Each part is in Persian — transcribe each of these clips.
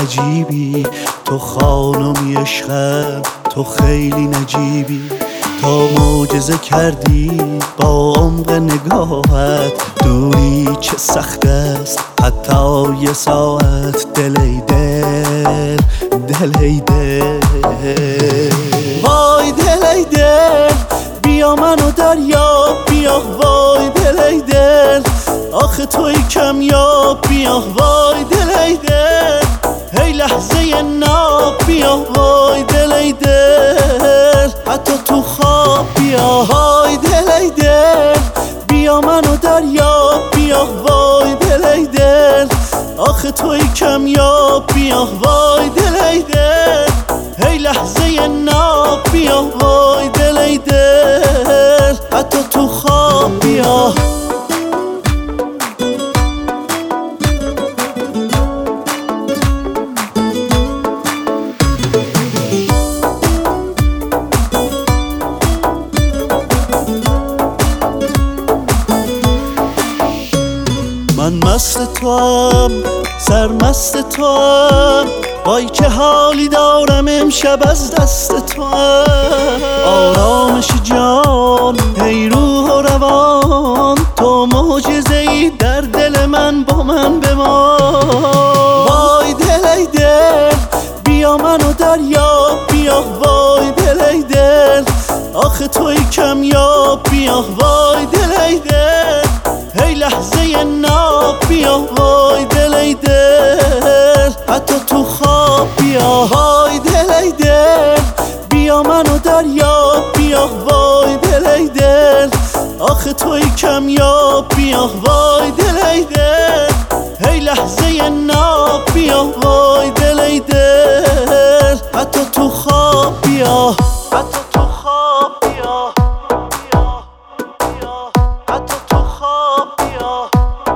عجیبی، تو خانمی عشقم، تو خیلی نجیبی. تا معجزه کردی با عمق نگاهت، دوری چه سخت است حتی یه ساعت. دل ای دل، دل ای دل، وای دل ای دل، بیا منو دریاب بیا. وای دل ای دل، آخه توی کمیاب بیا. وای دل ای دل، هی لحظه ناب بیا. وای دل ای دل، حتی تو خواب بیا. وای دل ای دل، بیا منو دریاب بیا. وای دل ای دل، آخه توی کمیاب بیا. وای دل ای دل، هی لحظه ناب بیا. وای دل ای دل، حتی تو خواب بیا. من مست توام، سرمست توام، وای چه حالی دارم امشب از دست توام. آرامش جان، ای روح و روان، تو معجزه‌ای در دل من، با من بمان. وای دل ای دل، بیا منو دریاب بیا. وای دل ای دل، آخه توی کمیاب بیا. وای دل ای دل، هی لحظه ناب بیا. وای دل ای دل، حتی تو خواب بیا. وای دل ای دل، بیا منو دریاب بیا. وای دل ای دل، آخه توی کمیاب بیا. وای دل ای دل، هی لحظه ناب بیا. وای دل ای دل، حتی تو خواب بیا. حتی تو خواب بیا، حتی تو خواب بیا.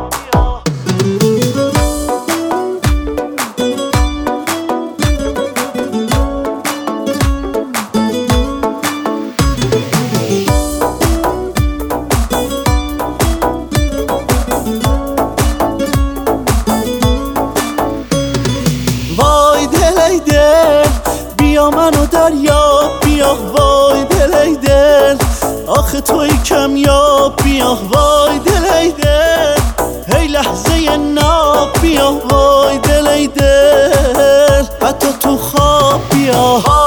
وای دل ای دل، بیا منو دریاب بیا. وای دل ای دل، آخه توی کمیاب بیا. وای دل ای دل، هی لحظه ناب بیا. وای دل ای دل، حتی تو خواب بیا.